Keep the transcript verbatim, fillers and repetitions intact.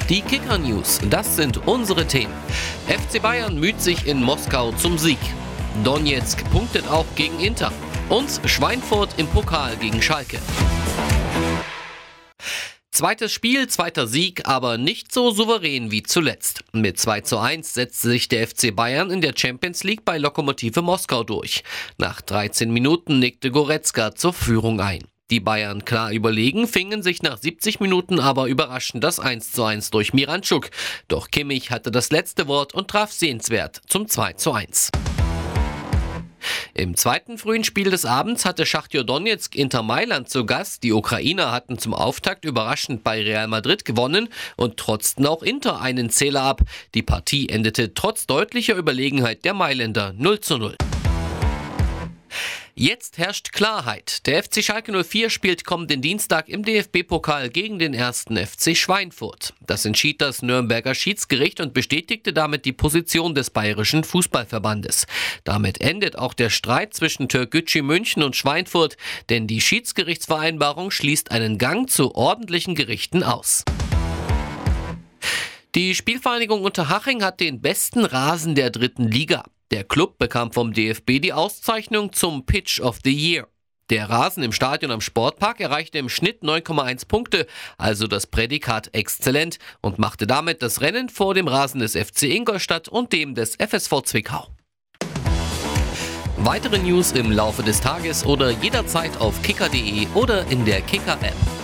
Die Kicker-News, das sind unsere Themen. F C Bayern müht sich in Moskau zum Sieg. Donetsk punktet auch gegen Inter. Und Schweinfurt im Pokal gegen Schalke. Zweites Spiel, zweiter Sieg, aber nicht so souverän wie zuletzt. Mit zwei zu eins setzte sich der F C Bayern in der Champions League bei Lokomotive Moskau durch. Nach dreizehn Minuten nickte Goretzka zur Führung ein. Die Bayern, klar überlegen, fingen sich nach siebzig Minuten aber überraschend das eins zu eins durch Miranchuk. Doch Kimmich hatte das letzte Wort und traf sehenswert zum zwei zu eins. Im zweiten frühen Spiel des Abends hatte Schachtyor Donezk Inter Mailand zu Gast. Die Ukrainer hatten zum Auftakt überraschend bei Real Madrid gewonnen und trotzten auch Inter einen Zähler ab. Die Partie endete trotz deutlicher Überlegenheit der Mailänder null zu null. Jetzt herrscht Klarheit. Der F C Schalke null vier spielt kommenden Dienstag im D F B-Pokal gegen den ersten F C Schweinfurt. Das entschied das Nürnberger Schiedsgericht und bestätigte damit die Position des Bayerischen Fußballverbandes. Damit endet auch der Streit zwischen Türkgücü München und Schweinfurt, denn die Schiedsgerichtsvereinbarung schließt einen Gang zu ordentlichen Gerichten aus. Die Spielvereinigung Unterhaching hat den besten Rasen der dritten Liga. Der Club bekam vom D F B die Auszeichnung zum Pitch of the Year. Der Rasen im Stadion am Sportpark erreichte im Schnitt neun Komma eins Punkte, also das Prädikat exzellent, und machte damit das Rennen vor dem Rasen des F C Ingolstadt und dem des F S V Zwickau. Weitere News im Laufe des Tages oder jederzeit auf kicker punkt de oder in der Kicker-App.